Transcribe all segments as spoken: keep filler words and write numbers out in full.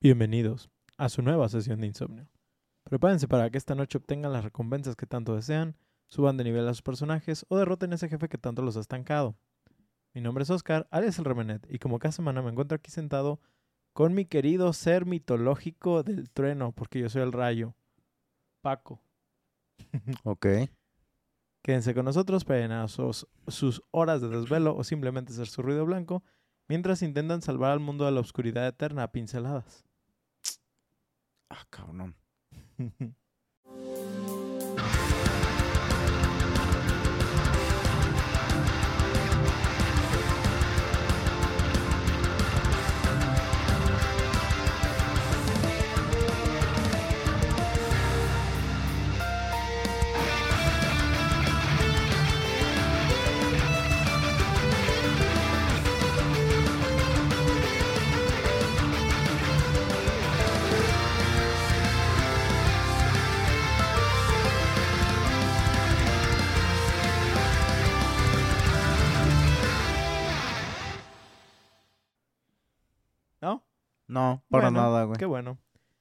Bienvenidos a su nueva sesión de insomnio. Prepárense para que esta noche obtengan las recompensas que tanto desean, suban de nivel a sus personajes o derroten a ese jefe que tanto los ha estancado. Mi nombre es Oscar, alias el Remenet, y como cada semana me encuentro aquí sentado con mi querido ser mitológico del trueno, porque yo soy el rayo, Paco. Ok. Quédense con nosotros para llenar sus, sus horas de desvelo o simplemente ser su ruido blanco, mientras intentan salvar al mundo de la oscuridad eterna a pinceladas. Ah, cabrón. ¿No? No, para Bueno, nada, güey. Qué bueno.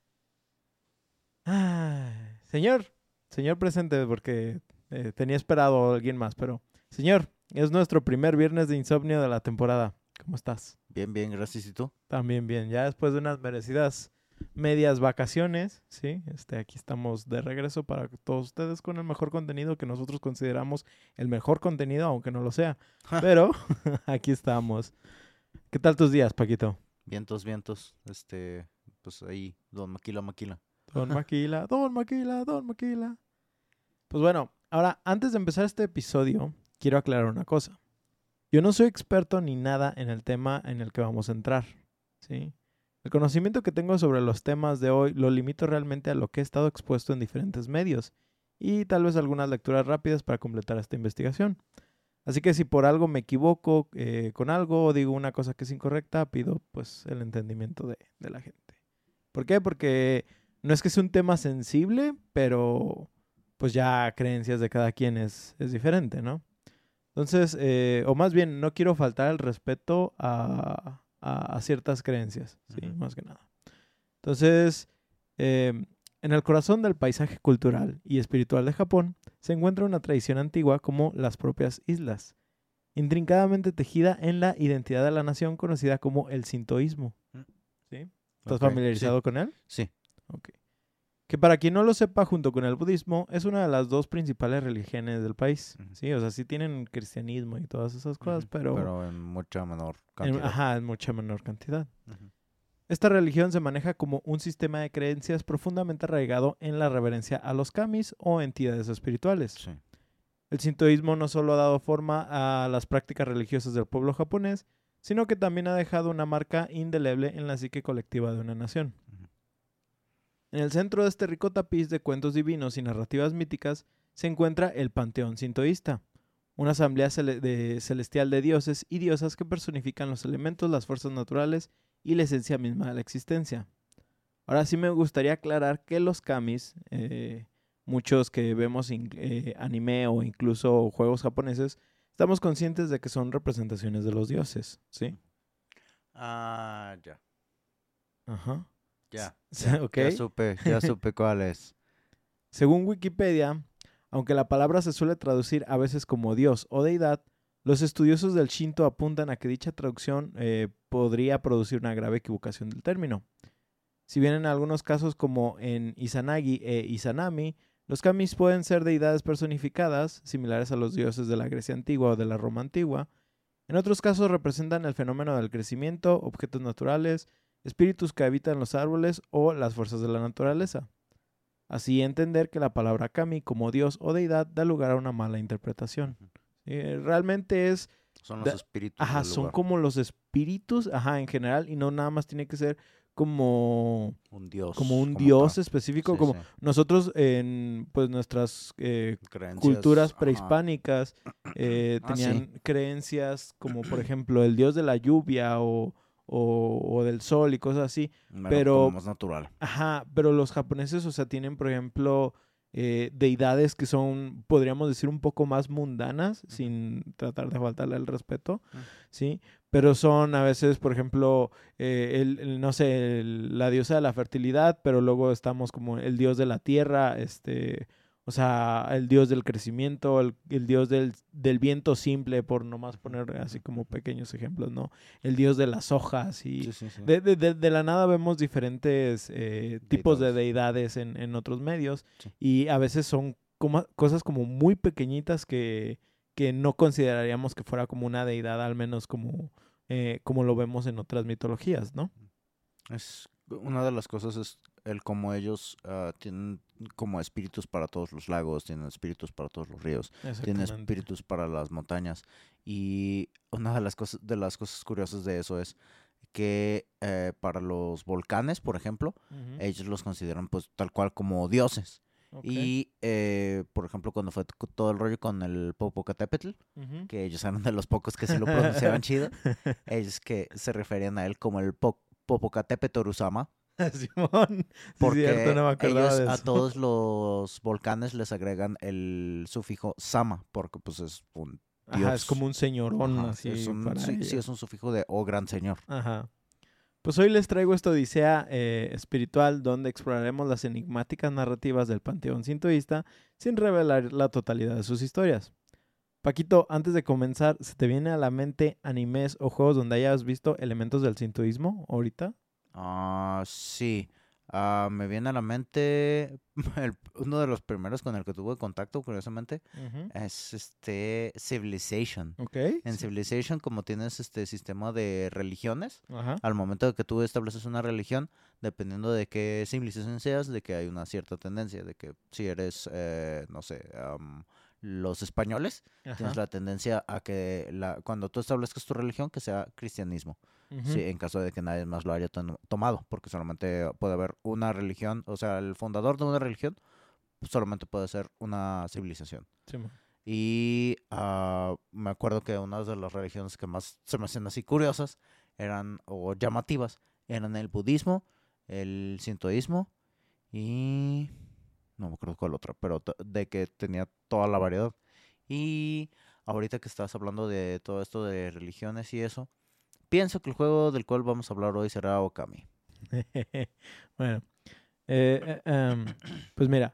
Ay, señor, señor presente, porque eh, tenía esperado a alguien más, pero señor, es nuestro primer viernes de insomnio de la temporada. ¿Cómo estás? Bien, bien, gracias. ¿Y tú? También bien, ya después de unas merecidas medias vacaciones, sí, este, aquí estamos de regreso para todos ustedes con el mejor contenido que nosotros consideramos el mejor contenido, aunque no lo sea. Pero aquí estamos. ¿Qué tal tus días, Paquito? Vientos, vientos. Este, pues ahí, don Maquila, Maquila. Don Maquila, Don Maquila, Don Maquila. Pues bueno, ahora, antes de empezar este episodio, quiero aclarar una cosa. Yo no soy experto ni nada en el tema en el que vamos a entrar, ¿sí? El conocimiento que tengo sobre los temas de hoy lo limito realmente a lo que he estado expuesto en diferentes medios y tal vez algunas lecturas rápidas para completar esta investigación. Así que si por algo me equivoco eh, con algo o digo una cosa que es incorrecta, pido pues el entendimiento de, de la gente. ¿Por qué? Porque no es que sea un tema sensible, pero pues ya creencias de cada quien es, es diferente, ¿no? Entonces, eh, o más bien, no quiero faltar el respeto a, a, a ciertas creencias, ¿sí? Ujú. Más que nada. Entonces, eh, en el corazón del paisaje cultural y espiritual de Japón se encuentra una tradición antigua como las propias islas, intrincadamente tejida en la identidad de la nación conocida como el sintoísmo. ¿Sí? ¿Estás Ok, familiarizado sí, con él? sí. Ok. Que para quien no lo sepa, junto con el budismo, es una de las dos principales religiones del país. Ujú. Sí, o sea, sí tienen cristianismo y todas esas cosas, Ujú. pero, Pero en mucha menor en, cantidad. ajá, en mucha menor cantidad. Ujú. Esta religión se maneja como un sistema de creencias profundamente arraigado en la reverencia a los kamis o entidades espirituales. Sí. El sintoísmo no solo ha dado forma a las prácticas religiosas del pueblo japonés, sino que también ha dejado una marca indeleble en la psique colectiva de una nación. Ujú. En el centro de este rico tapiz de cuentos divinos y narrativas míticas se encuentra el panteón sintoísta, una asamblea cele- de- celestial de dioses y diosas que personifican los elementos, las fuerzas naturales y la esencia misma de la existencia. Ahora sí me gustaría aclarar que los kamis, eh, muchos que vemos in- eh, anime o incluso juegos japoneses, estamos conscientes de que son representaciones de los dioses, ¿sí? Ah, ya. Ajá. Ya, S- ya. ¿Ok? Ya supe, ya supe cuál es. Según Wikipedia, aunque la palabra se suele traducir a veces como dios o deidad, los estudiosos del Shinto apuntan a que dicha traducción eh, podría producir una grave equivocación del término. Si bien en algunos casos como en Izanagi e Izanami, los kamis pueden ser deidades personificadas, similares a los dioses de la Grecia antigua o de la Roma antigua, en otros casos representan el fenómeno del crecimiento, objetos naturales, espíritus que habitan los árboles o las fuerzas de la naturaleza. Así entender que la palabra kami como dios o deidad da lugar a una mala interpretación. Ujú. Eh, realmente es, Son los da- espíritus ajá, del son lugar. como los espíritus, ajá, en general, y no nada más tiene que ser como, Un dios. como un como dios tal. específico, Sí, como sí. nosotros en pues nuestras eh, Creencias. culturas Ajá. prehispánicas eh, Ah, sí. tenían creencias como por ejemplo el dios de la lluvia o, o, o del sol y cosas así, Bueno, pero como más natural. ajá, pero los japoneses, o sea, tienen, por ejemplo, eh, deidades que son, podríamos decir, un poco más mundanas, Ujú. sin tratar de faltarle el respeto, Mm. ¿sí? Pero son a veces, por ejemplo, eh, el, el, no sé, el- la diosa de la fertilidad, pero luego estamos como el dios de la tierra, este, o sea, el dios del crecimiento, el, el dios del, del viento simple, por nomás Ujú, poner así ujú, como ujú. pequeños ejemplos, ¿no? El dios de las hojas y Sí, sí, sí. de, de, de, de la nada vemos diferentes eh, tipos de Deidades. deidades en, en otros medios Sí. y a veces son como, cosas como muy pequeñitas que, que no consideraríamos que fuera como una deidad, al menos como, eh, como lo vemos en otras mitologías, ¿no? Es una de las cosas es el cómo ellos ah, tienen como espíritus para todos los lagos, tienen espíritus para todos los ríos, tienen Exactamente. espíritus para las montañas. Y una de las cosas, de las cosas curiosas de eso es que eh, para los volcanes, por ejemplo, Ujú. ellos los consideran pues tal cual como dioses. Ok. Y eh, por ejemplo, cuando fue t- todo el rollo con el Popocatépetl, Ujú. que ellos eran de los pocos que sí lo pronunciaban chido, ellos que se referían a él como el Po- Popocatépetl Oruzama, Simón, sí es cierto, porque no me acordaba ellos de a eso. todos los volcanes les agregan el sufijo sama, porque pues es un Ajá, es dios. como un señorón Ajá, es así un, para sí, sí ellos. es un sufijo de oh gran señor. Ajá. Pues hoy les traigo esta odisea eh, espiritual donde exploraremos las enigmáticas narrativas del panteón sintoísta sin revelar la totalidad de sus historias. Paquito, antes de comenzar, ¿se te viene a la mente animes o juegos donde hayas visto elementos del sintoísmo ahorita? Ah, sí. Ah, me viene a la mente el- uno de los primeros con el que tuve contacto, curiosamente, Ujú. es este Civilization. Ok. En Sí. Civilization, como tienes este sistema de religiones, Ajá. al momento de que tú estableces una religión, dependiendo de qué civilización seas, de que hay una cierta tendencia, de que si eres, eh, no sé, am, los españoles, tienes Ajá. la tendencia a que la, cuando tú establezcas tu religión, que sea cristianismo. Sí, Ujú. en caso de que nadie más lo haya ton- tomado, porque solamente puede haber una religión, o sea, el fundador de una religión solamente puede ser una civilización. Simón. Y ah, me acuerdo que una de las religiones que más se me hacían así curiosas eran, o llamativas, eran el budismo, el sintoísmo y no me acuerdo cuál otra, pero t- de que tenía toda la variedad. Y ahorita que estás hablando de todo esto de religiones y eso, pienso que el juego del cual vamos a hablar hoy será Okami. Bueno, eh, eh, em, pues mira,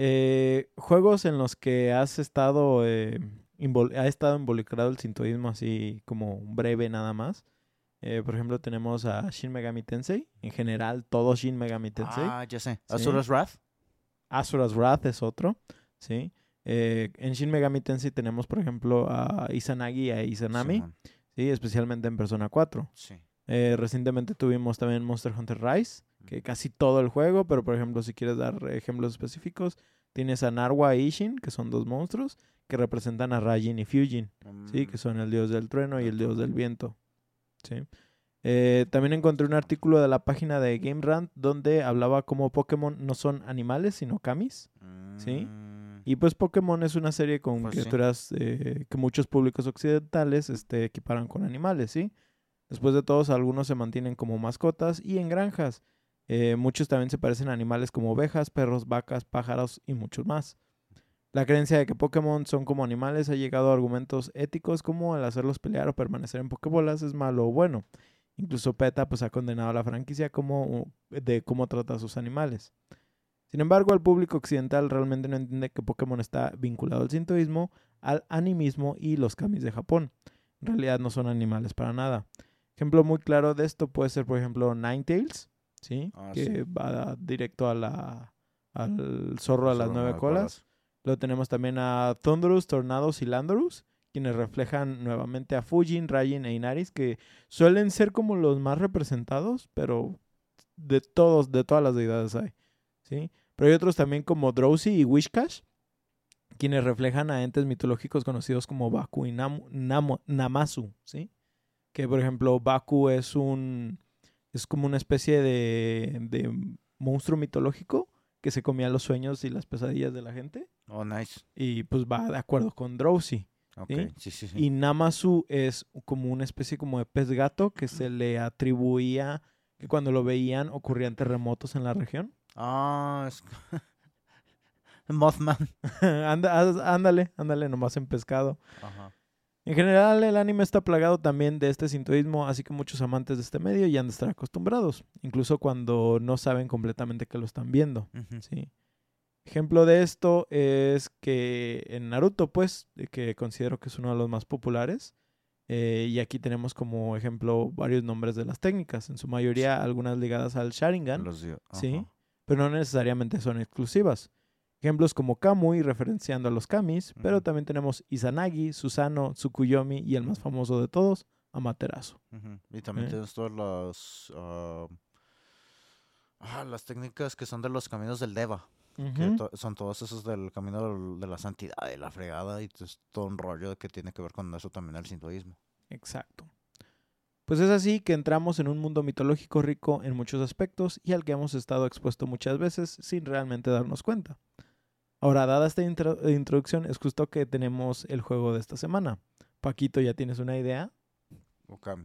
eh, juegos en los que has estado, eh, invol- ha estado involucrado el sintoísmo así como breve nada más. Eh, por ejemplo, tenemos a Shin Megami Tensei. En general, todo Shin Megami Tensei. Ah, ya sé. ¿Sí? Asura's Wrath. Asura's Wrath es otro. ¿Sí? Eh, en Shin Megami Tensei tenemos, por ejemplo, a Izanagi y a Izanami. Simón. ¿Sí? Especialmente en Persona cuatro. Sí. Eh, recientemente tuvimos también Monster Hunter Rise, que casi todo el juego, pero por ejemplo, si quieres dar ejemplos específicos, tienes a Narwa e Ishin, que son dos monstruos, que representan a Raijin y Fujin, ¿sí? Mm, Que son el dios del trueno y del el dios trueno. del viento, ¿sí? Eh, también encontré un artículo de la página de Game Rant donde hablaba cómo Pokémon no son animales, sino kamis, ¿sí? Mm, Y pues Pokémon es una serie con pues sí. criaturas eh, que muchos públicos occidentales este, equiparan con animales, ¿sí? Después de todos, algunos se mantienen como mascotas y en granjas. Eh, muchos también se parecen a animales como ovejas, perros, vacas, pájaros y muchos más. La creencia de que Pokémon son como animales ha llegado a argumentos éticos como el hacerlos pelear o permanecer en Pokébolas es malo o bueno. Incluso PETA pues, ha condenado a la franquicia como, de cómo trata a sus animales. Sin embargo, el público occidental realmente no entiende que Pokémon está vinculado al sintoísmo, al animismo y los kamis de Japón. En realidad no son animales para nada. Ejemplo muy claro de esto puede ser, por ejemplo, Ninetales, ¿sí? Ah, sí. Que va directo a la, al zorro El a las zorro nueve nueve colas. colas. Luego tenemos también a Thundurus, Tornados y Landorus, quienes reflejan nuevamente a Fujin, Raijin e Inaris, que suelen ser como los más representados, pero de todos, de todas las deidades hay, ¿sí? Pero hay otros también como Drowsy y Wishcash, quienes reflejan a entes mitológicos conocidos como Baku y Nam- Namo- Namazu, ¿sí? Que por ejemplo Baku es un es como una especie de, de monstruo mitológico que se comía los sueños y las pesadillas de la gente Oh, nice. y pues va de acuerdo con Drowsy, Ok, ¿sí? sí, sí, sí. Y Namazu es como una especie como de pez gato que se le atribuía que cuando lo veían ocurrían terremotos en la región. Ah, es, Mothman. Anda, haz- ándale, ándale, nomás en pescado. Ajá. En general, el anime está plagado también de este sintoísmo, así que muchos amantes de este medio ya han de estar acostumbrados, incluso cuando no saben completamente que lo están viendo, Ujú. ¿sí? Ejemplo de esto es que en Naruto, pues, de que considero que es uno de los más populares, eh, y aquí tenemos como ejemplo varios nombres de las técnicas, en su mayoría algunas ligadas al Sharingan, Los dio- ¿sí? ajá. Pero no necesariamente son exclusivas. Ejemplos como Kamui, referenciando a los Kamis, pero Ujú. también tenemos Izanagi, Susano, Tsukuyomi y el más famoso de todos, Amaterasu. Ujú. Y también ¿eh? tienes todas las... ah, ah, las técnicas que son de los caminos del Deva. Que Ujú, to- son todos esos del camino del- de la santidad y la fregada. Y es todo un rollo que tiene que ver con eso también el sintoísmo. exacto. Pues es así que entramos en un mundo mitológico rico en muchos aspectos y al que hemos estado expuesto muchas veces sin realmente darnos cuenta. Ahora, dada esta intro- introducción, es justo que tenemos el juego de esta semana. Paquito, ¿ya tienes una idea? Okami.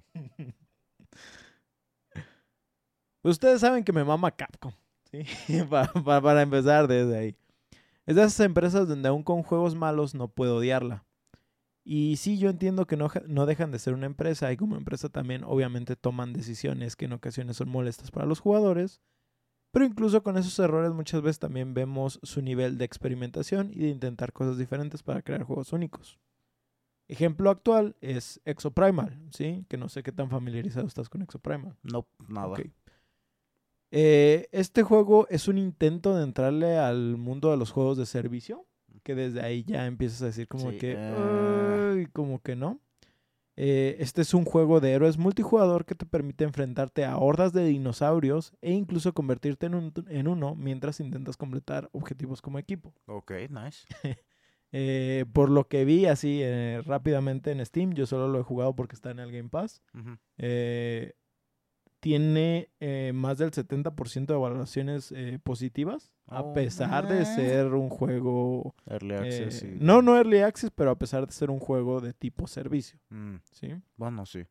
Ustedes saben que me mama Capcom, ¿sí? Pa- pa- para empezar desde ahí. Es de esas empresas donde aún con juegos malos no puedo odiarla. Y sí, yo entiendo que no, ja- no dejan de ser una empresa y como empresa también obviamente toman decisiones que en ocasiones son molestas para los jugadores, pero incluso con esos errores muchas veces también vemos su nivel de experimentación y de intentar cosas diferentes para crear juegos únicos. Ejemplo actual es Exoprimal, ¿sí? Que no sé qué tan familiarizado estás con Exoprimal. No, nada. Ok. Eh, este juego es un intento de entrarle al mundo de los juegos de servicio, que desde ahí ya empiezas a decir como Sí, que, eh, "Ay", como que no. Eh, este es un juego de héroes multijugador que te permite enfrentarte a hordas de dinosaurios e incluso convertirte en, un- en uno mientras intentas completar objetivos como equipo. ok, nice. Eh, por lo que vi así eh, rápidamente en Steam, yo solo lo he jugado porque está en el Game Pass. Ujú. eh, Tiene eh, más del setenta por ciento de valoraciones eh, positivas, a Oh, pesar de eh. ser un juego, Early access eh, y... no, no early access, pero a pesar de ser un juego de tipo servicio, Mm, ¿sí? bueno, sí.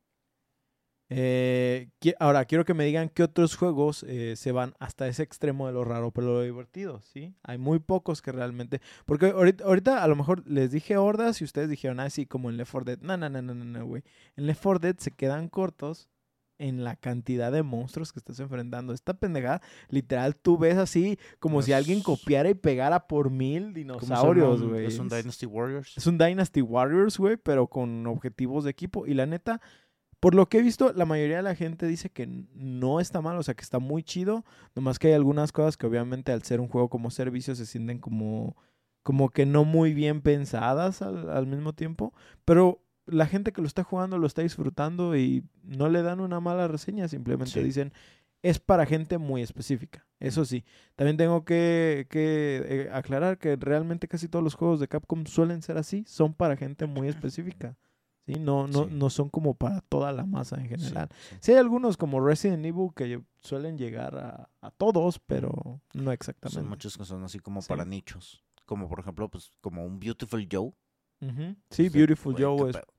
Eh, qui- ahora, quiero que me digan qué otros juegos eh, se van hasta ese extremo de lo raro, pero lo divertido, ¿sí? Hay muy pocos que realmente... Porque ahorita, ahorita a lo mejor les dije hordas y ustedes dijeron, ah, sí, como en Left four Dead. No, no, no, no, no, no, güey. En Left four Dead se quedan cortos en la cantidad de monstruos que estás enfrentando. Esta pendejada, literal, tú ves así como si alguien Es- copiara y pegara por mil ¿Cómo se llama? dinosaurios, güey. Es un Es, Dynasty Warriors. es un Dynasty Warriors, güey, pero con objetivos de equipo. Y la neta... Por lo que he visto, la mayoría de la gente dice que n- no está mal, o sea, que está muy chido. Nomás que hay algunas cosas que obviamente al ser un juego como servicio se sienten como, como que no muy bien pensadas al, al mismo tiempo. Pero la gente que lo está jugando lo está disfrutando y no le dan una mala reseña, simplemente Sí. dicen, es para gente muy específica. Eso sí, también tengo que, que eh, aclarar que realmente casi todos los juegos de Capcom suelen ser así, son para gente muy específica. ¿Sí? No, no, Sí. no son como para toda la masa en Sí, general. sí. Sí hay algunos como Resident Evil que suelen llegar a, a todos, pero no Son exactamente. muchos que son así como Sí. para nichos. Como por ejemplo, pues, como un Beautiful Joe. Ujú. Sí, Es de, Beautiful güey, Joe qué es. pedo.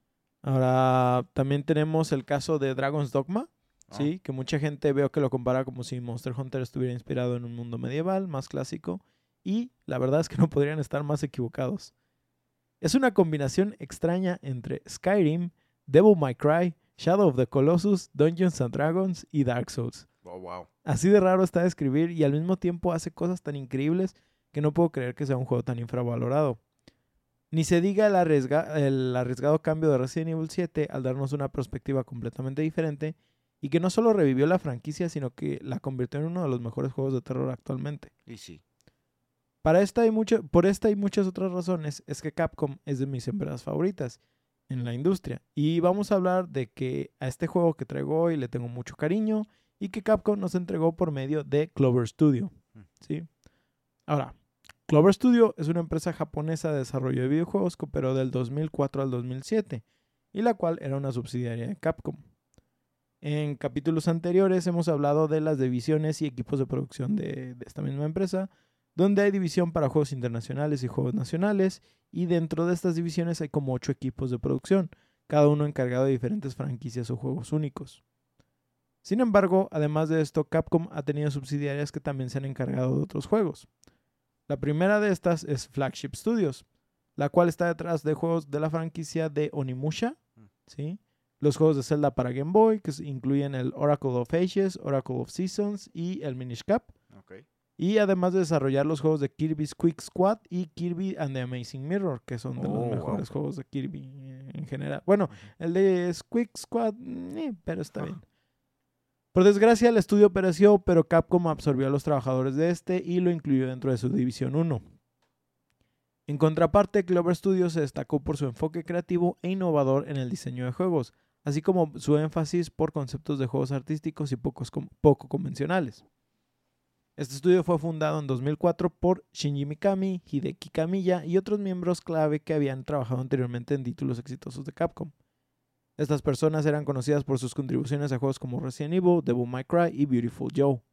Ahora también tenemos el caso de Dragon's Dogma, Ah, sí, que mucha gente veo que lo compara como si Monster Hunter estuviera inspirado en un mundo medieval, más clásico, y la verdad es que no podrían estar más equivocados. Es una combinación extraña entre Skyrim, Devil May Cry, Shadow of the Colossus, Dungeons and Dragons y Dark Souls. Oh, wow. Así de raro está de escribir y al mismo tiempo hace cosas tan increíbles que no puedo creer que sea un juego tan infravalorado. Ni se diga el, arriesga- el arriesgado cambio de Resident Evil siete al darnos una perspectiva completamente diferente y que no solo revivió la franquicia, sino que la convirtió en uno de los mejores juegos de terror actualmente. Y sí. Para esta y mucho, por esta y muchas otras razones es que Capcom es de mis empresas favoritas en la industria. Y vamos a hablar de que a este juego que traigo hoy le tengo mucho cariño y que Capcom nos entregó por medio de Clover Studio. ¿Sí? Ahora, Clover Studio es una empresa japonesa de desarrollo de videojuegos que operó del dos mil cuatro al dos mil siete y la cual era una subsidiaria de Capcom. En capítulos anteriores hemos hablado de las divisiones y equipos de producción de, de esta misma empresa, donde hay división para juegos internacionales y juegos nacionales, y dentro de estas divisiones hay como ocho equipos de producción, cada uno encargado de diferentes franquicias o juegos únicos. Sin embargo, además de esto, Capcom ha tenido subsidiarias que también se han encargado de otros juegos. La primera de estas es Flagship Studios, la cual está detrás de juegos de la franquicia de Onimusha, ¿sí? Los juegos de Zelda para Game Boy, que incluyen el Oracle of Ages, Oracle of Seasons y el Minish Cap. Okay. Y además de desarrollar los juegos de Kirby's Quick Squad y Kirby and the Amazing Mirror, que son de Oh, los mejores wow. juegos de Kirby en general. Bueno, el de Quick Squad, eh, pero está bien. Por desgracia, el estudio pereció, pero Capcom absorbió a los trabajadores de este y lo incluyó dentro de su División uno. En contraparte, Clover Studios se destacó por su enfoque creativo e innovador en el diseño de juegos, así como su énfasis por conceptos de juegos artísticos y pocos com- poco convencionales. Este estudio fue fundado en dos mil cuatro por Shinji Mikami, Hideki Kamiya y otros miembros clave que habían trabajado anteriormente en títulos exitosos de Capcom. Estas personas eran conocidas por sus contribuciones a juegos como Resident Evil, Devil May Cry y Beautiful Joe.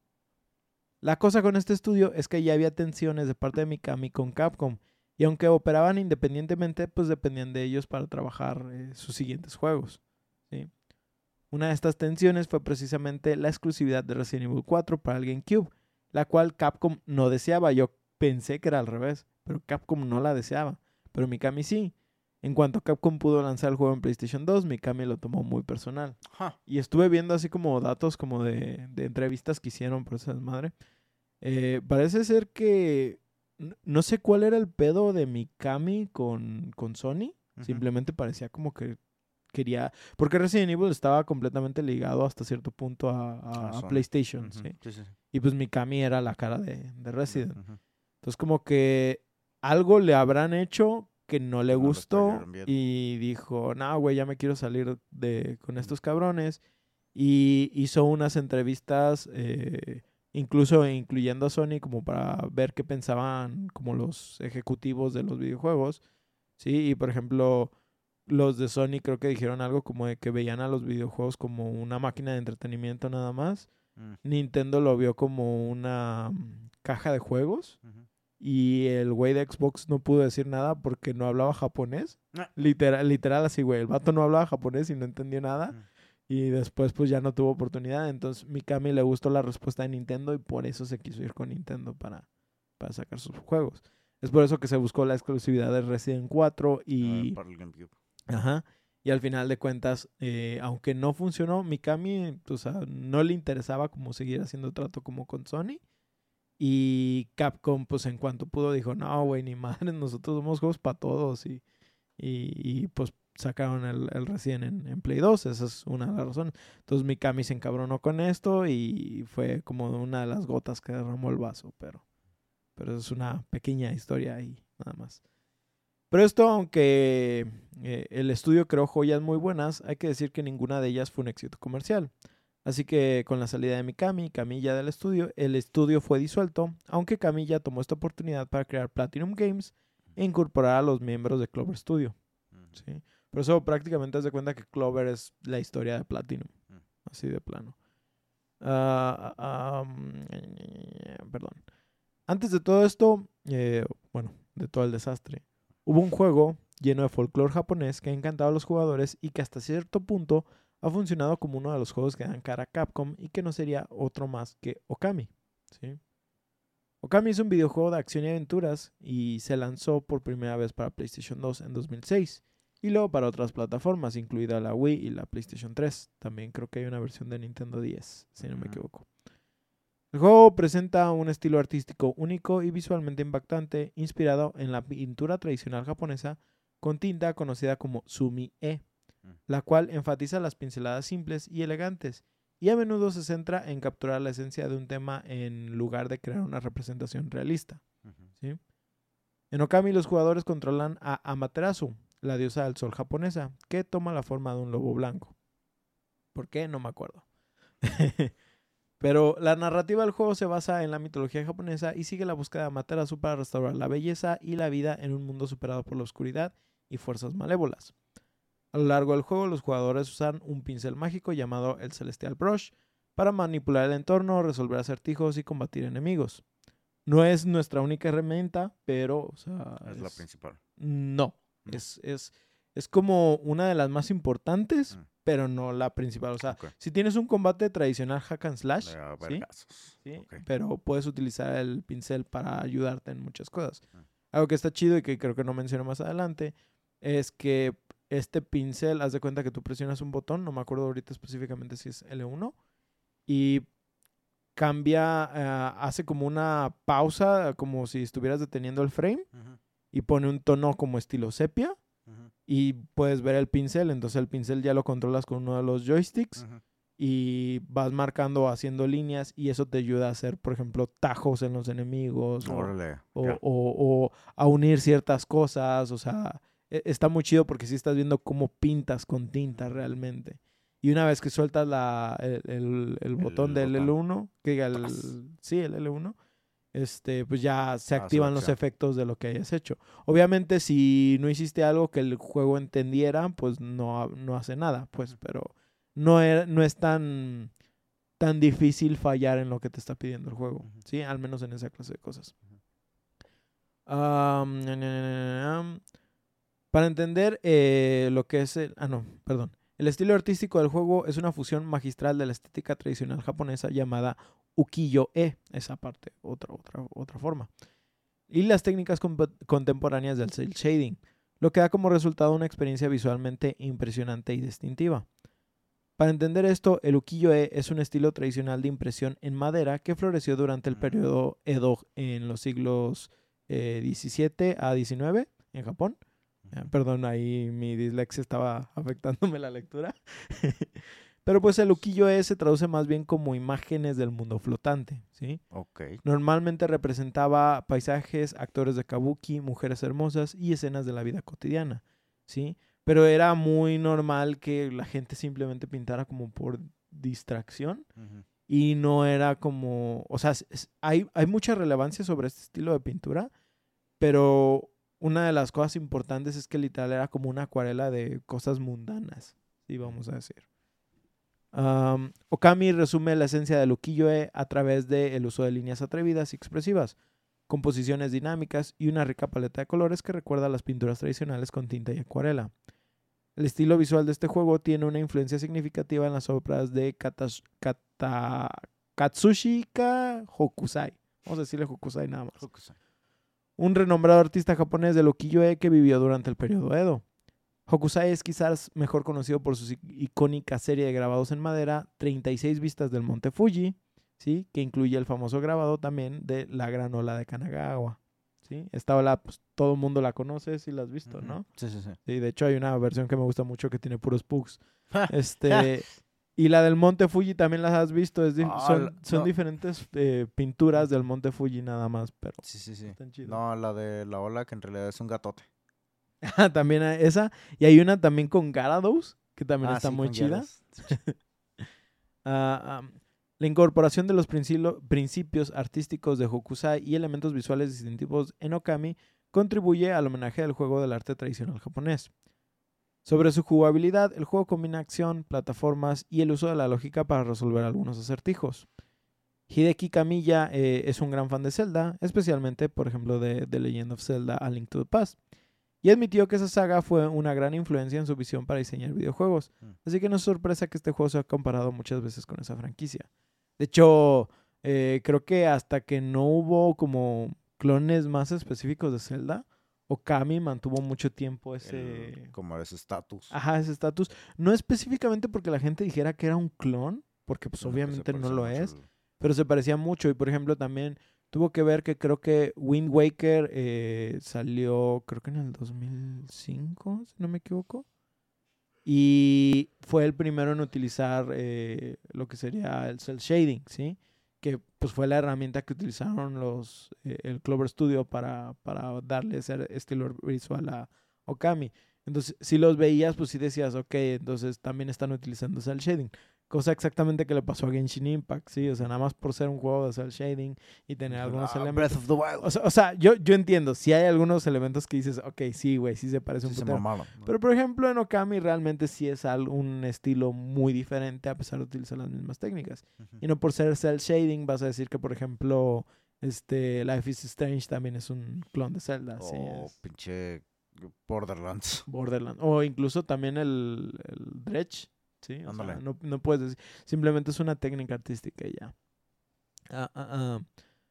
La cosa con este estudio es que ya había tensiones de parte de Mikami con Capcom, y aunque operaban independientemente, pues dependían de ellos para trabajar eh, sus siguientes juegos, ¿sí? Una de estas tensiones fue precisamente la exclusividad de Resident Evil cuatro para el GameCube, la cual Capcom no deseaba. Yo pensé que era al revés, pero Capcom no la deseaba, pero Mikami sí. En cuanto Capcom pudo lanzar el juego en PlayStation dos, Mikami lo tomó muy personal. Huh. Y estuve viendo así como datos como de, de entrevistas que hicieron por esa desmadre. Eh, parece ser que n- no sé cuál era el pedo de Mikami con, con Sony. Ujú. Simplemente parecía como que quería... Porque Resident Evil estaba completamente ligado hasta cierto punto a, a- A a Sony. PlayStation, Ujú. ¿sí? Sí, sí, sí. Y pues Mikami era la cara de, de Resident. Ujú. Entonces como que algo le habrán hecho que no le Que no lo gustó cayeron bien. y dijo, no, güey, ya me quiero salir de con estos cabrones. Y hizo unas entrevistas, eh, incluso incluyendo a Sony, como para ver qué pensaban como los ejecutivos de los videojuegos. Sí, y por ejemplo, los de Sony creo que dijeron algo como de que veían a los videojuegos como una máquina de entretenimiento nada más. Mm. Nintendo lo vio como una mm, caja de juegos. Ujú. Y el güey de Xbox no pudo decir nada porque no hablaba japonés. Ah. Literal, literal así, güey. El vato no hablaba japonés y no entendió nada. Mm. Y después pues ya no tuvo oportunidad. Entonces Mikami le gustó la respuesta de Nintendo y por eso se quiso ir con Nintendo para, para sacar sus juegos. Es por eso que se buscó la exclusividad de Resident cuatro y... Ah, para el GameCube. Ajá. Y al final de cuentas, eh, aunque no funcionó, Mikami, o sea, no le interesaba como seguir haciendo trato como con Sony. Y Capcom, pues en cuanto pudo, dijo, no, güey, ni madre, nosotros somos juegos para todos. Y, y, y, pues sacaron el, el Resident en, en Play dos, esa es una de las razones. Entonces Mikami se encabronó con esto y fue como una de las gotas que derramó el vaso, pero, pero es una pequeña historia ahí, nada más. Pero esto, aunque eh, el estudio creó joyas muy buenas, hay que decir que ninguna de ellas fue un éxito comercial. Así que con la salida de Mikami y Camilla del estudio, el estudio fue disuelto, aunque Camilla tomó esta oportunidad para crear Platinum Games e incorporar a los miembros de Clover Studio. Ujú. ¿Sí? Por eso prácticamente haz de cuenta que Clover es la historia de Platinum, Mm. así de plano. Ah, ah, um, perdón. Antes de todo esto, eh, bueno, de todo el desastre, hubo un juego lleno de folclore japonés que ha encantado a los jugadores y que hasta cierto punto ha funcionado como uno de los juegos que dan cara a Capcom y que no sería otro más que Okami, ¿sí? Okami es un videojuego de acción y aventuras y se lanzó por primera vez para PlayStation dos en dos mil seis y luego para otras plataformas, incluida la Wii y la PlayStation tres. También creo que hay una versión de Nintendo diez, si no me Ujú. equivoco. El juego presenta un estilo artístico único y visualmente impactante, inspirado en la pintura tradicional japonesa con tinta conocida como sumi-e, Mm. la cual enfatiza las pinceladas simples y elegantes, y a menudo se centra en capturar la esencia de un tema en lugar de crear una representación realista. Ujú. ¿Sí? En Okami los jugadores controlan a Amaterasu, la diosa del sol japonesa, que toma la forma de un lobo blanco. ¿Por qué? No me acuerdo. Pero la narrativa del juego se basa en la mitología japonesa y sigue la búsqueda de Amaterasu para restaurar la belleza y la vida en un mundo superado por la oscuridad y fuerzas malévolas. A lo largo del juego, los jugadores usan un pincel mágico llamado el Celestial Brush para manipular el entorno, resolver acertijos y combatir enemigos. No es nuestra única herramienta, pero, o sea, Es la es- principal. no, No. es, es, es como una de las más importantes, Mm. pero no la principal. O sea, Ok. si tienes un combate tradicional hack and slash, De a ¿sí? vergazos. ¿sí? Ok. Pero puedes utilizar el pincel para ayudarte en muchas cosas. Mm. Algo que está chido y que creo que no menciono más adelante es que este pincel, haz de cuenta que tú presionas un botón, no me acuerdo ahorita específicamente si es L uno, y cambia, eh, hace como una pausa, como si estuvieras deteniendo el frame, Ujú, y pone un tono como estilo sepia, ujú, y puedes ver el pincel. Entonces el pincel ya lo controlas con uno de los joysticks ujú. y vas marcando, haciendo líneas, y eso te ayuda a hacer, por ejemplo, tajos en los enemigos o, Órale. o, Ya. o- o a unir ciertas cosas. O sea, e- está muy chido porque sí estás viendo cómo pintas con tinta realmente. Y una vez que sueltas la, el, el- el botón El del botón. L uno, que diga ¡Tas! el, sí, el L uno, este, pues ya se Hace la activan los acción. efectos de lo que hayas hecho. Obviamente, si no hiciste algo que el juego entendiera, pues no, ha- no hace nada, pues, Ujú. pero no, e- no es tan, tan difícil fallar en lo que te está pidiendo el juego, Ujú. ¿sí? Al menos en esa clase de cosas. Ujú. Am, na, na, na, na, na. Para entender eh, lo que es el... Ah, no, perdón. El estilo artístico del juego es una fusión magistral de la estética tradicional japonesa llamada ukiyo-e, esa parte, otra, otra, otra forma, y las técnicas comp- contemporáneas del cel shading, lo que da como resultado una experiencia visualmente impresionante y distintiva. Para entender esto, el ukiyo-e es un estilo tradicional de impresión en madera que floreció durante el Mm. periodo Edo en los siglos eh, diecisiete a diecinueve en Japón. Eh, Ujú. Perdón, ahí mi dislexia estaba afectándome la lectura. Pero pues el ukiyo-e se traduce más bien como imágenes del mundo flotante, ¿sí? Ok. Normalmente representaba paisajes, actores de kabuki, mujeres hermosas y escenas de la vida cotidiana, ¿sí? Pero era muy normal que la gente simplemente pintara como por distracción Ujú. y no era como, o sea, es- es- hay, hay mucha relevancia sobre este estilo de pintura, pero una de las cosas importantes es que literal era como una acuarela de cosas mundanas, sí, vamos a decir. Um, Okami resume la esencia del ukiyo-e a través del uso de líneas atrevidas y expresivas, composiciones dinámicas y una rica paleta de colores que recuerda a las pinturas tradicionales con tinta y acuarela. El estilo visual de este juego tiene una influencia significativa en las obras de Katash- Kata- Katsushika Hokusai. Vamos a decirle Hokusai nada más. Hokusai. Un renombrado artista japonés del ukiyo-e que vivió durante el periodo Edo. Hokusai es quizás mejor conocido por su icónica serie de grabados en madera, treinta y seis vistas del monte Fuji, ¿sí? Que incluye el famoso grabado también de la gran ola de Kanagawa. ¿Sí? Esta ola, pues todo el mundo la conoce, si la has visto, Ujú. ¿no? Sí, sí, sí. Sí, de hecho hay una versión que me gusta mucho que tiene puros pugs. Ja, Este, y la del monte Fuji también las has visto, es dif- Ah, son, la- son no. diferentes eh, pinturas del Ujú. monte Fuji nada más, pero Sí, sí, sí. están chidas. No, la de la ola que en realidad es un gatote. También hay esa, y hay una también con Gyarados, que también Ah, está sí, muy con chida. hielos. Ah, am, la incorporación de los princilo- principios artísticos de Hokusai y elementos visuales distintivos en Okami contribuye al homenaje del juego del arte tradicional japonés. Sobre su jugabilidad, el juego combina acción, plataformas y el uso de la lógica para resolver algunos acertijos. Hideki Kamiya eh, es un gran fan de Zelda, especialmente, por ejemplo, de The Legend of Zelda: A Link to the Past, y admitió que esa saga fue una gran influencia en su visión para diseñar videojuegos. Mm. Así que no es sorpresa que este juego se ha comparado muchas veces con esa franquicia. De hecho, eh, creo que hasta que no hubo como clones más específicos de Zelda, Okami mantuvo mucho tiempo ese... El- como ese estatus. Ajá, ese estatus. No específicamente porque la gente dijera que era un clon, porque pues sino que se obviamente no parece lo mucho es, al- pero se parecía mucho. Y por ejemplo también tuvo que ver que creo que Wind Waker eh, salió, creo que en el dos mil cinco, si no me equivoco. Y fue el primero en utilizar eh, lo que sería el cel shading, ¿sí? Que pues fue la herramienta que utilizaron los eh, el Clover Studio para, para darle ese estilo visual a Okami. Entonces, si los veías, pues sí decías, ok, entonces también están utilizando cel shading. Cosa exactamente que le pasó a Genshin Impact, ¿sí? O sea, nada más por ser un juego de cel shading y tener algunos Ah, Breath elementos. of the Wild. O sea, o sea, yo, yo entiendo, si hay algunos elementos que dices, ok, sí, güey, sí se parece Sí un se putero. mamaron, ¿no? Pero por ejemplo en Okami realmente sí es al- un estilo muy diferente a pesar de utilizar las mismas técnicas. Ujú. Y no por ser cel shading vas a decir que por ejemplo este Life is Strange también es un clon de Zelda. Sí, O es pinche Borderlands. Borderlands. O incluso también el, el Dredge. ¿sí? O Ándale. sea, no, no puedes decir, simplemente es una técnica artística y ya. Ah, ah, ah.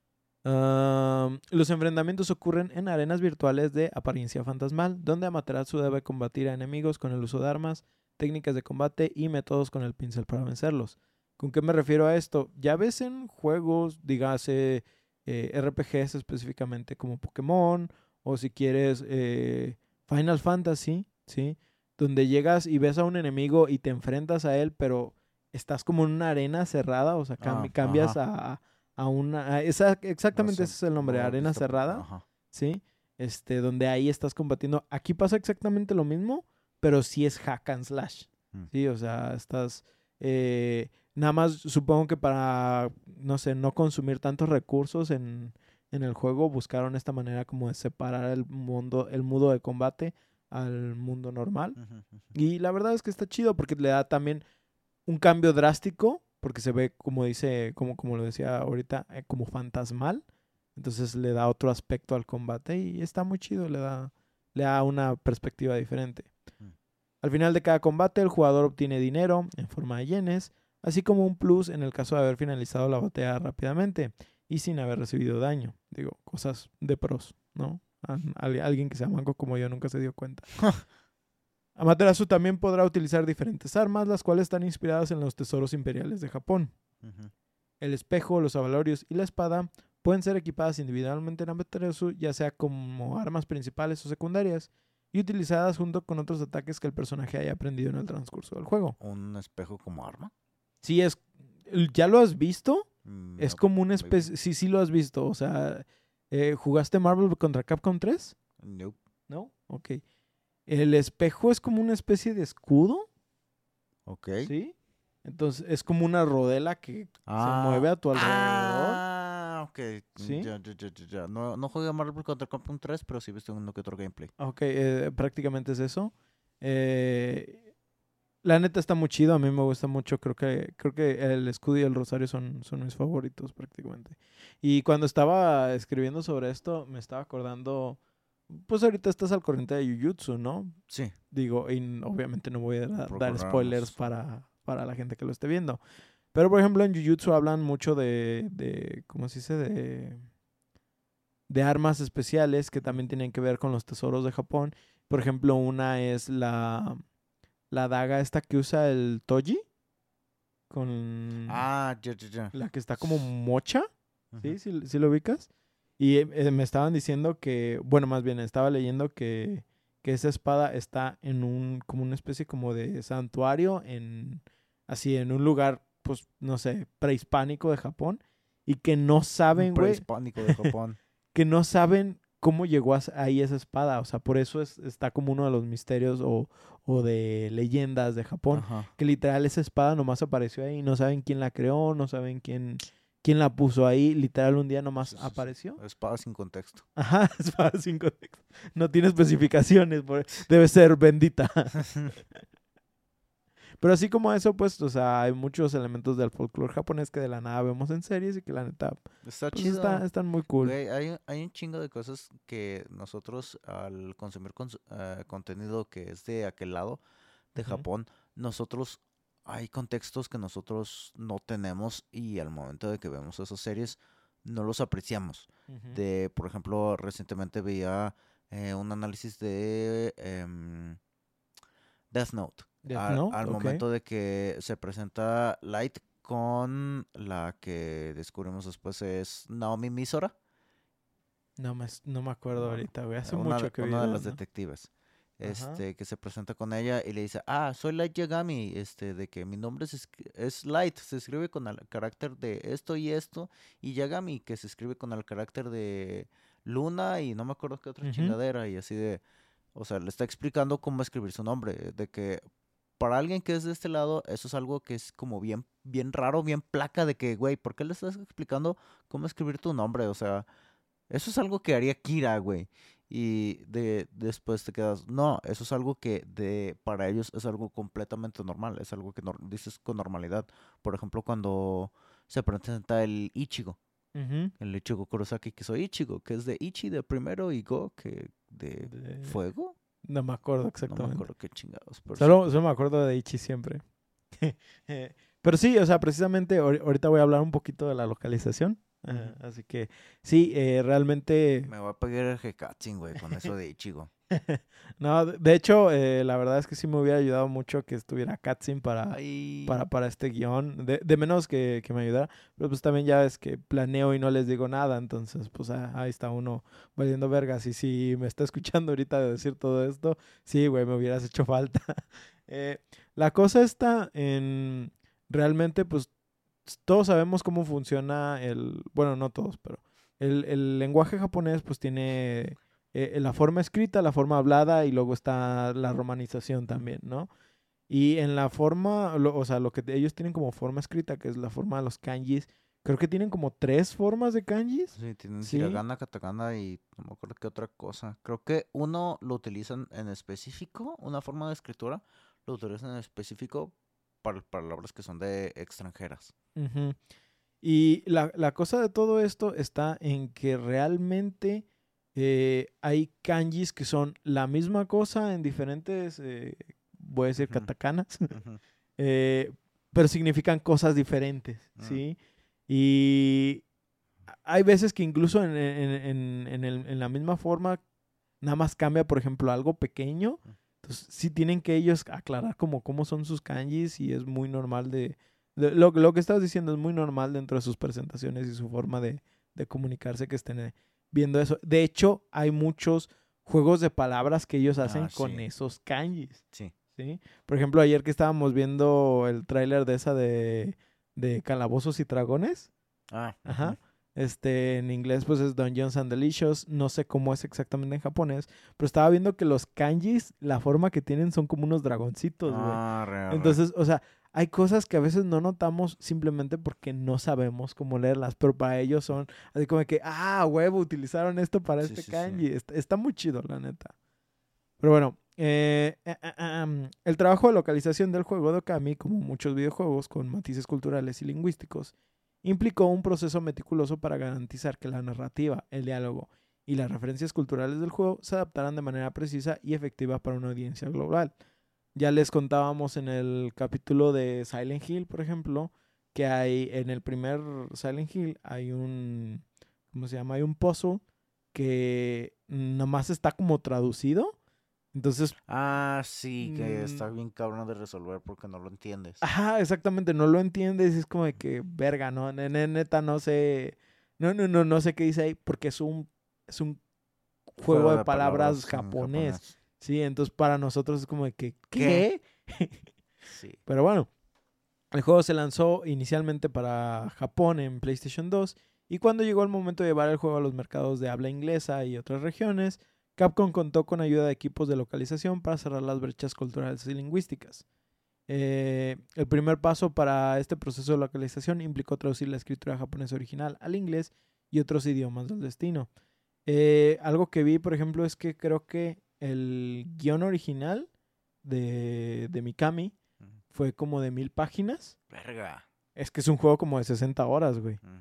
Ah, los enfrentamientos ocurren en arenas virtuales de apariencia fantasmal, donde Amaterasu debe combatir a enemigos con el uso de armas, técnicas de combate y métodos con el pincel para vencerlos. ¿Con qué me refiero a esto? Ya ves en juegos, dígase eh, R P Gs específicamente como Pokémon, o si quieres eh, Final Fantasy, ¿sí? Donde llegas y ves a un enemigo y te enfrentas a él, pero estás como en una arena cerrada, o sea, cambi- Ah, cambias ajá. a, a una... a esa- exactamente Eso ese es el nombre, lo he arena visto por- cerrada, Ajá. ¿sí? Este, donde ahí estás combatiendo. Aquí pasa exactamente lo mismo, pero sí es hack and slash, Mm. ¿sí? O sea, estás... eh, nada más supongo que para, no sé, no consumir tantos recursos en, en el juego, buscaron esta manera como de separar el mundo, el modo de combate al mundo normal. Ujú, ujú. Y la verdad es que está chido porque le da también un cambio drástico, porque se ve, como dice, como, como lo decía ahorita, eh, como fantasmal. Entonces le da otro aspecto al combate y está muy chido, le da, le da una perspectiva diferente. Mm. Al final de cada combate, el jugador obtiene dinero en forma de yenes, así como un plus en el caso de haber finalizado la batalla rápidamente y sin haber recibido daño. Digo, cosas de pros, ¿no? Al- al- alguien que sea manco como yo nunca se dio cuenta. Amaterasu también podrá utilizar diferentes armas, las cuales están inspiradas en los tesoros imperiales de Japón. Ujú. El espejo, los abalorios y la espada pueden ser equipadas individualmente en Amaterasu, ya sea como armas principales o secundarias, y utilizadas junto con otros ataques que el personaje haya aprendido en el transcurso del juego. ¿Un espejo como arma? Sí, es. ¿Ya lo has visto? Mm, Es no, como una maybe. especie. Sí, sí lo has visto. O sea, eh, ¿jugaste Marvel contra Capcom tres? Nope. ¿No? Ok. El espejo es como una especie de escudo, Ok. ¿sí? Entonces es como una rodela que se Ah, mueve a tu alrededor, ah, ok. Mm, ¿sí? Ya, ya, ya, ya, ya. No, no jugué a Marvel contra Capcom tres, pero sí he visto uno que otro gameplay. Ok, eh, prácticamente es eso. Eh, la neta está muy chido, a mí me gusta mucho, creo que, creo que el escudo y el rosario son, son mis favoritos prácticamente. Y cuando estaba escribiendo sobre esto, me estaba acordando, pues ahorita estás al corriente de Jujutsu, ¿no? Sí, Digo, y n- obviamente no voy a da- dar spoilers procuramos. para, para la gente que lo esté viendo. Pero por ejemplo en Jujutsu hablan mucho de, de ¿cómo se dice? De, de armas especiales que también tienen que ver con los tesoros de Japón. Por ejemplo, una es la, la daga esta que usa el Toji, con Ah, ya, ya, ya. la que está como mocha, Ujú. ¿sí? ¿Sí, sí lo ubicas? Y eh, eh, me estaban diciendo que, bueno, más bien estaba leyendo que, que esa espada está en un, como una especie como de santuario, en, así, en un lugar, pues, no sé, prehispánico de Japón, y que no Un saben, güey, prehispánico de Japón. que no saben cómo llegó a- ahí esa espada. O sea, por eso es, está como uno de los misterios o, o de leyendas de Japón. Ajá. Que literal esa espada nomás apareció ahí. No saben quién la creó, no saben quién, quién la puso ahí. Literal un día nomás Sí, sí, sí. apareció. Espada sin contexto. Ajá, espada sin contexto. No tiene especificaciones. por- Debe ser bendita. Pero así como eso, pues, o sea, hay muchos elementos del folclore japonés que de la nada vemos en series y que la neta, Está pues, chido. está, están muy cool. Güey, hay, un- hay un chingo de cosas que nosotros al consumir cons- eh, contenido que es de aquel lado de Ujú, Japón, nosotros hay contextos que nosotros no tenemos y al momento de que vemos esas series no los apreciamos. ujú. De, por ejemplo, recientemente veía eh, un análisis de em, Death Note. Death Al, Note, al ok. momento de que se presenta Light con la que descubrimos después es Naomi Misora. No me, no me acuerdo No, ahorita, güey. eh, Hace una, de- mucho que vi una de Death las Note. detectives. Ajá. Este, que se presenta con ella y le dice, ah, soy Light Yagami, este, de que mi nombre se escri- es Light, se escribe con el carácter de esto y esto, y Yagami, que se escribe con el carácter de Luna y no me acuerdo qué otra Ujú. chingadera, y así de, o sea, le está explicando cómo escribir su nombre, de que para alguien que es de este lado, eso es algo que es como bien, bien raro, bien placa de que, güey, ¿por qué le estás explicando cómo escribir tu nombre? O sea, eso es algo que haría Kira, güey. Y de, después te quedas, no, eso es algo que de para ellos es algo completamente normal, es algo que nor- dices con normalidad. Por ejemplo, cuando se presenta el Ichigo, Ujú. el Ichigo Kurosaki, que soy Ichigo, que es de Ichi de primero y Go, que de De- fuego. No me acuerdo No me exactamente. acuerdo qué chingados, pero sí. Solo, solo me acuerdo de Ichi siempre. Eh, Pero sí, o sea, precisamente ahor- ahorita voy a hablar un poquito de la localización. Ujú. eh, así que sí, eh, realmente... Me voy a pegar el Hekatsin, güey, con eso de Ichigo. No, de de hecho, eh, la verdad es que sí me hubiera ayudado mucho que estuviera Katsin para, Ay. para, para este guión. De, de menos que, que me ayudara. Pero pues también ya ves que planeo y no les digo nada. Entonces, pues ah, ahí está uno valiendo vergas. Y si me está escuchando ahorita de decir todo esto, sí, güey, me hubieras hecho falta. Eh, la cosa está en... Realmente, pues todos sabemos cómo funciona el... Bueno, no todos, pero... El, el lenguaje japonés pues tiene eh, la forma escrita, la forma hablada y luego está la romanización también, ¿no? Y en la forma, lo- o sea, lo que ellos tienen como forma escrita, que es la forma de los kanjis, creo que tienen como tres formas de kanjis, Sí, tienen ¿sí? hiragana, katakana y no me acuerdo qué otra cosa. Creo que uno lo utilizan en específico, una forma de escritura, lo utilizan en específico para palabras que son de extranjeras. Ujú. Y la, la cosa de todo esto está en que realmente eh, hay kanjis que son la misma cosa en diferentes, eh, voy a decir, Ujú, katakanas, ujú, eh, pero significan cosas diferentes, mm, ¿sí? Y hay veces que incluso en, en- en- en el- en la misma forma nada más cambia, por ejemplo, algo pequeño. mm. Entonces, sí tienen que ellos aclarar como cómo son sus kanjis y es muy normal de... de- lo, lo que estás diciendo es muy normal dentro de sus presentaciones y su forma de, de comunicarse que estén eh, viendo eso. De hecho, hay muchos juegos de palabras que ellos hacen Ah, con sí, esos kanjis, sí. ¿sí? Por ejemplo, ayer que estábamos viendo el tráiler de esa de, de Calabozos y Dragones. Ah, ujú. Ajá. Este, en inglés pues es Dungeons and Delicious, no sé cómo es exactamente en japonés, pero estaba viendo que los kanjis, la forma que tienen son como unos dragoncitos, güey. Ah, re, re. Entonces, o sea, hay cosas que a veces no notamos simplemente porque no sabemos cómo leerlas, pero para ellos son así como que, ah, huevo, utilizaron esto para Sí, este sí, sí. kanji. Está, está muy chido, la neta. Pero bueno, eh, eh, eh, am, el trabajo de localización del juego de Okami, como muchos videojuegos con matices culturales y lingüísticos, implicó un proceso meticuloso para garantizar que la narrativa, el diálogo y las referencias culturales del juego se adaptaran de manera precisa y efectiva para una audiencia global. Ya les contábamos en el capítulo de Silent Hill, por ejemplo, que hay en el primer Silent Hill hay un, ¿cómo se llama? Hay un puzzle que nomás está como traducido. Entonces, Ah, sí, que mm, está bien cabrón de resolver porque no lo entiendes. ajá, exactamente, no lo entiendes, es como de que, verga, no, ne- ne- neta, no sé, no, no, no, no sé qué dice ahí, porque es un, es un juego Juego de de palabras palabras en japonés, japonés. ¿sí? Entonces, para nosotros es como de que, ¿Qué? ¿qué? Sí. Pero bueno, el juego se lanzó inicialmente para Japón en PlayStation dos y cuando llegó el momento de llevar el juego a los mercados de habla inglesa y otras regiones, Capcom contó con ayuda de equipos de localización para cerrar las brechas culturales y lingüísticas. Eh, el primer paso para este proceso de localización implicó traducir la escritura japonesa original al inglés y otros idiomas del destino. Eh, algo que vi, por ejemplo, es que creo que el guión original de, de Mikami Ujú. fue como de mil páginas. Verga. Es que es un juego como de sesenta horas, güey. Mm.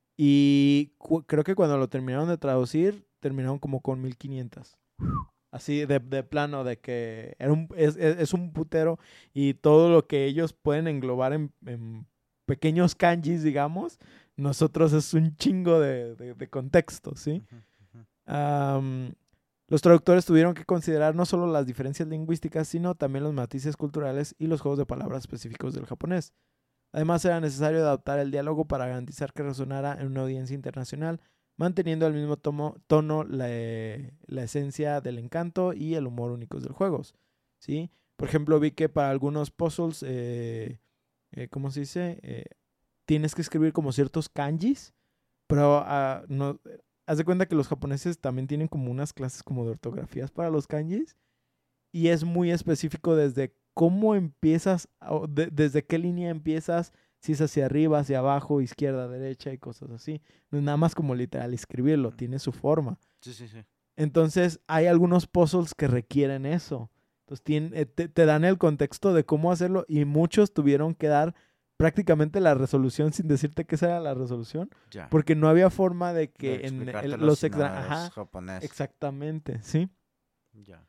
Y cu- creo que cuando lo terminaron de traducir, terminaron como con mil quinientas. Así de, de plano, de que era un, es, es- es un putero y todo lo que ellos pueden englobar en, en pequeños kanjis, digamos, nosotros es un chingo de, de- de contexto, ¿sí? Ujú, ujú. Am, los traductores tuvieron que considerar no solo las diferencias lingüísticas, sino también los matices culturales y los juegos de palabras específicos del japonés. Además, era necesario adaptar el diálogo para garantizar que resonara en una audiencia internacional, manteniendo al mismo tomo- tono la, eh, la esencia del encanto y el humor únicos del juego, ¿sí? Por ejemplo, vi que para algunos puzzles, eh, eh, ¿cómo se dice? Eh, tienes que escribir como ciertos kanjis, pero ah, no, haz de cuenta que los japoneses también tienen como unas clases como de ortografías para los kanjis y es muy específico desde cómo empiezas, o de- desde qué línea empiezas, si es hacia arriba, hacia abajo, izquierda, derecha y cosas así. No es nada más como literal escribirlo, tiene su forma. Sí, sí, sí. Entonces, hay algunos puzzles que requieren eso. Entonces, tien- eh, te, te dan el contexto de cómo hacerlo y muchos tuvieron que dar prácticamente la resolución sin decirte que esa era la resolución, Ya. porque no había forma de De que en el- explicártelo los si no extra... eres Ajá, japonés. exactamente, ¿sí? Ya.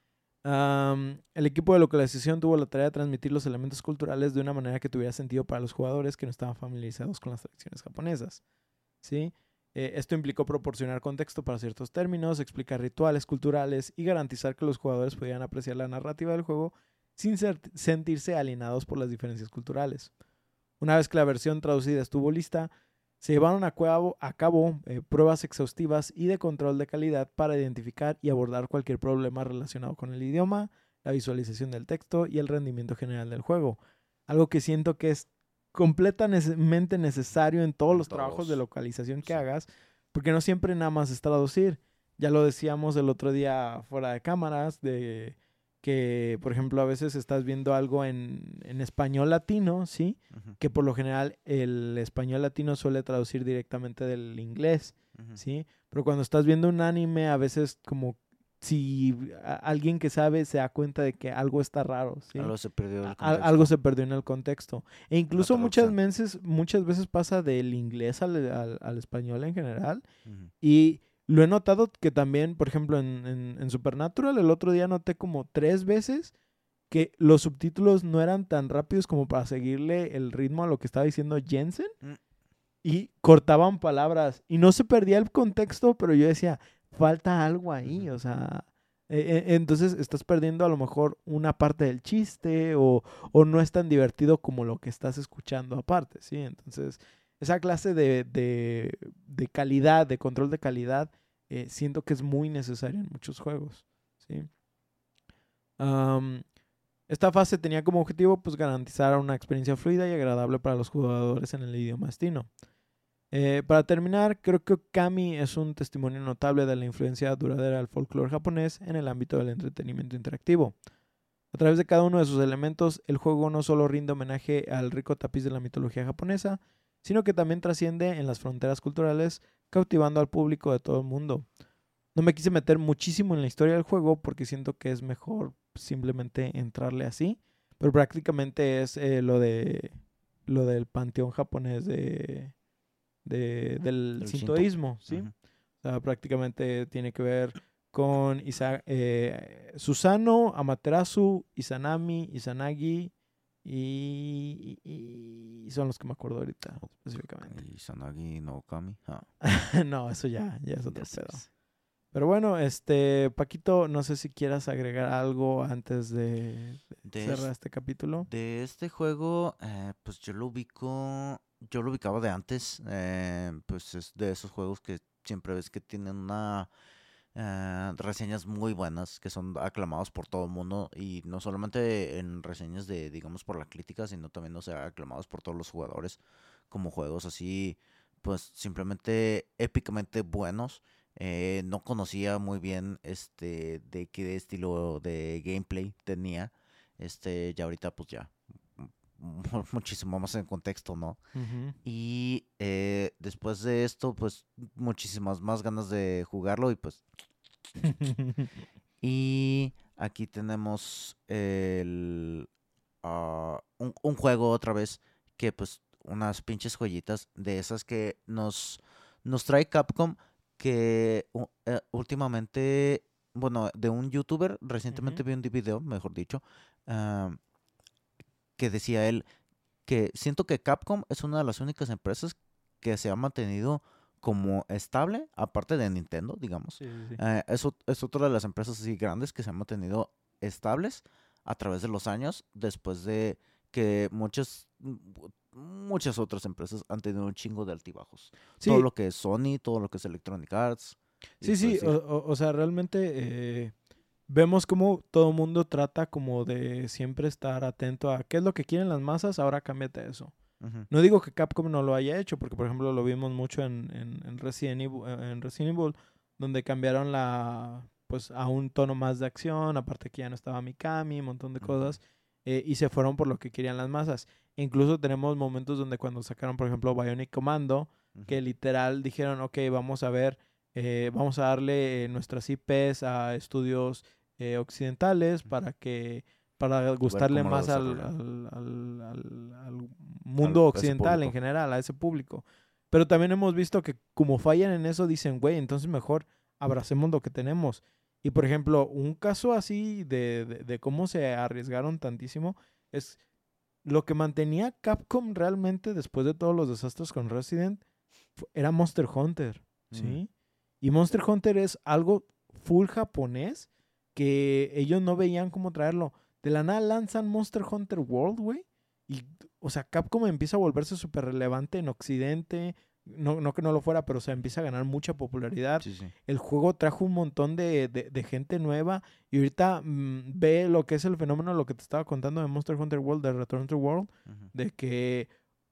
Um, el equipo de localización tuvo la tarea de transmitir los elementos culturales de una manera que tuviera sentido para los jugadores que no estaban familiarizados con las tradiciones japonesas, ¿sí? Eh, esto implicó proporcionar contexto para ciertos términos, explicar rituales culturales y garantizar que los jugadores pudieran apreciar la narrativa del juego sin ser, sentirse alienados por las diferencias culturales. Una vez que la versión traducida estuvo lista, se llevaron a cabo, a cabo eh, pruebas exhaustivas y de control de calidad para identificar y abordar cualquier problema relacionado con el idioma, la visualización del texto y el rendimiento general del juego. Algo que siento que es completamente necesario en todos En los trabajos de todos. localización que Sí. hagas, porque no siempre nada más es traducir. Ya lo decíamos el otro día fuera de cámaras, de que, por ejemplo, a veces estás viendo algo en, en español latino, ¿sí? Ujú, Que por lo general el español latino suele traducir directamente del inglés, ujú. ¿sí? Pero cuando estás viendo un anime, a veces como si a- alguien que sabe se da cuenta de que algo está raro, ¿sí? Algo se perdió A- el a- contexto. algo se perdió en el contexto. E En la incluso muchas traducción. veces, muchas veces pasa del inglés al, al- al español en general. Ujú. Y lo he notado que también, por ejemplo, en, en, en Supernatural, el otro día noté como tres veces que los subtítulos no eran tan rápidos como para seguirle el ritmo a lo que estaba diciendo Jensen Mm. y cortaban palabras y no se perdía el contexto, pero yo decía, falta algo ahí, Ujú. o sea, eh, eh, entonces estás perdiendo a lo mejor una parte del chiste o, o no es tan divertido como lo que estás escuchando aparte, ¿sí? Entonces, esa clase de, de, de calidad, de control de calidad, eh, siento que es muy necesaria en muchos juegos, ¿sí? Am, esta fase tenía como objetivo pues garantizar una experiencia fluida y agradable para los jugadores en el idioma destino. Eh, para terminar, creo que Okami es un testimonio notable de la influencia duradera del folclore japonés en el ámbito del entretenimiento interactivo. A través de cada uno de sus elementos, el juego no solo rinde homenaje al rico tapiz de la mitología japonesa, sino que también trasciende en las fronteras culturales, cautivando al público de todo el mundo. No me quise meter muchísimo en la historia del juego porque siento que es mejor simplemente entrarle así, pero prácticamente es eh, lo de lo del panteón japonés de, de del El Shinto. sintoísmo, ¿sí? Ujú. O sea, prácticamente tiene que ver con Isa, eh, Susano, Amaterasu, Izanami, Izanagi y, y, y son los que me acuerdo ahorita específicamente. Y Sanagi no Kami. Ah, No, eso ya, ya es otro ya pedo. sabes. Pero bueno, este, Paquito, no sé si quieras agregar algo antes de De, cerrar es- este capítulo. de este juego, eh, pues yo lo ubico. Yo lo ubicaba de antes. Eh, pues es de esos juegos que siempre ves que tienen una eh, reseñas muy buenas, que son aclamados por todo el mundo. Y no solamente en reseñas de, digamos, por la crítica, sino también, o sea, aclamados por todos los jugadores. Como juegos así, pues simplemente épicamente buenos. Eh, no conocía muy bien este de qué estilo de gameplay tenía. Este, ya ahorita pues ya mu- muchísimo más en contexto, ¿no? Ujú. Y eh, después de esto, pues muchísimas más ganas de jugarlo y pues y aquí tenemos el ah, un, un juego otra vez que pues unas pinches joyitas de esas que nos nos trae Capcom que u- eh, últimamente, bueno, de un youtuber, recientemente Ujú. vi un video, mejor dicho, ah, que decía él que siento que Capcom es una de las únicas empresas que se ha mantenido como estable, aparte de Nintendo, digamos. Sí, sí, sí. Eh, es, ot- es otra de las empresas así grandes que se han mantenido estables a través de los años, después de que muchas, mm, muchas otras empresas han tenido un chingo de altibajos. Todo Sí, lo que es Sony, todo lo que es Electronic Arts, y sí, sí, pues o, ir. o- o sea, realmente eh, vemos cómo todo el mundo trata como de siempre estar atento a qué es lo que quieren las masas, ahora cámbiate a eso. Ujú, No digo que Capcom no lo haya hecho, porque por ejemplo lo vimos mucho en, en, en Resident Evil, en Resident Evil, donde cambiaron la, pues a un tono más de acción, aparte que ya no estaba Mikami, un montón de ujú, cosas, eh, y se fueron por lo que querían las masas. E incluso tenemos momentos donde cuando sacaron, por ejemplo, Bionic Commando, ujú, que literal dijeron, ok, vamos a ver, eh, vamos a darle eh, nuestras I Ps a estudios eh, occidentales ujú. para que para A ver gustarle cómo lo más al, desarrollan al, al, al, al al, mundo a ese occidental en público. general, a ese público. Pero también hemos visto que como fallan en eso, dicen, güey, entonces mejor abracemos lo que tenemos. Y por ejemplo, un caso así de, de, de cómo se arriesgaron tantísimo es lo que mantenía Capcom realmente después de todos los desastres con Resident fu- era Monster Hunter, ¿sí? Mm. Y Monster Hunter es algo full japonés que ellos no veían cómo traerlo. De la nada lanzan Monster Hunter World, güey. Y, o sea, Capcom empieza a volverse súper relevante en Occidente. No, no que no lo fuera, pero o sea, empieza a ganar mucha popularidad. Sí, sí. El juego trajo un montón de, de- de gente nueva. Y ahorita mm, ve lo que es el fenómeno, lo que te estaba contando de Monster Hunter World, de Return to World, Ujú. de que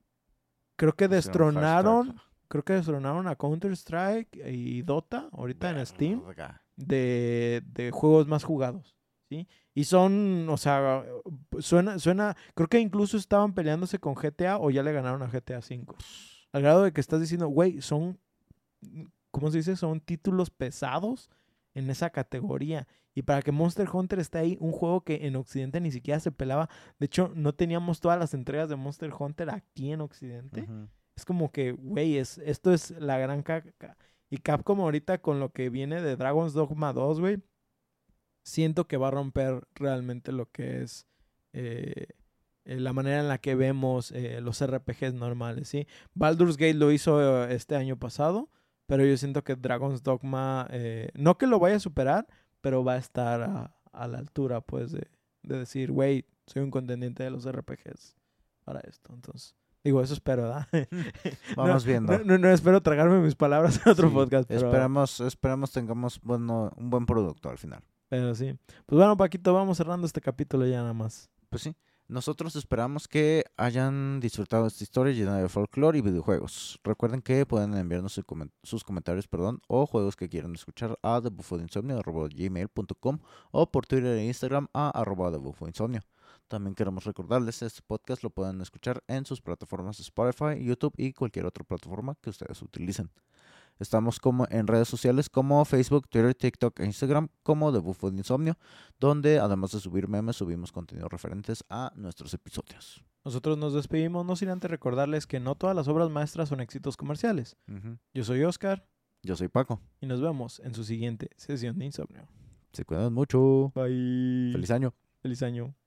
creo que Hicieron destronaron, hashtag. creo que destronaron a Counter-Strike y Dota ahorita en Steam Verga. de, de juegos más jugados, ¿sí? Y son, o sea, suena, suena, creo que incluso estaban peleándose con G T A o ya le ganaron a G T A cinco. Al grado de que estás diciendo, güey, son, ¿cómo se dice? Son títulos pesados en esa categoría. Y para que Monster Hunter esté ahí, un juego que en Occidente ni siquiera se pelaba. De hecho, no teníamos todas las entregas de Monster Hunter aquí en Occidente. Ujú. Es como que, güey, es, esto es la gran caca. Y Capcom ahorita con lo que viene de Dragon's Dogma dos, güey, siento que va a romper realmente lo que es eh, eh, la manera en la que vemos eh, los R P Gs normales, ¿sí? Baldur's Gate lo hizo eh, este año pasado, pero yo siento que Dragon's Dogma, eh, no que lo vaya a superar, pero va a estar a, a la altura, pues, de, de decir, güey, soy un contendiente de los R P Gs para esto. Entonces, digo, eso espero, ¿verdad? Vamos no, viendo. No, no, no espero tragarme mis palabras en otro Sí, podcast, pero, Esperamos, esperamos tengamos bueno, un buen producto al final. pero sí. Pues bueno, Paquito, vamos cerrando este capítulo ya nada más. Pues sí, nosotros esperamos que hayan disfrutado esta historia llena de folclore y videojuegos. Recuerden que pueden enviarnos su comen- sus comentarios perdón, o juegos que quieran escuchar a thebufodinsomnio arroba gmail punto com o por Twitter e Instagram a arroba thebufodinsomnio. También queremos recordarles, este podcast lo pueden escuchar en sus plataformas Spotify, YouTube y cualquier otra plataforma que ustedes utilicen. Estamos como en redes sociales como Facebook, Twitter, TikTok e Instagram como The Bufo de Insomnio, donde además de subir memes, subimos contenidos referentes a nuestros episodios. Nosotros nos despedimos, no sin antes recordarles que no todas las obras maestras son éxitos comerciales. Ujú. Yo soy Oscar Yo soy Paco. y nos vemos en su siguiente sesión de Insomnio. Se cuidan mucho. Bye. Feliz año. Feliz año.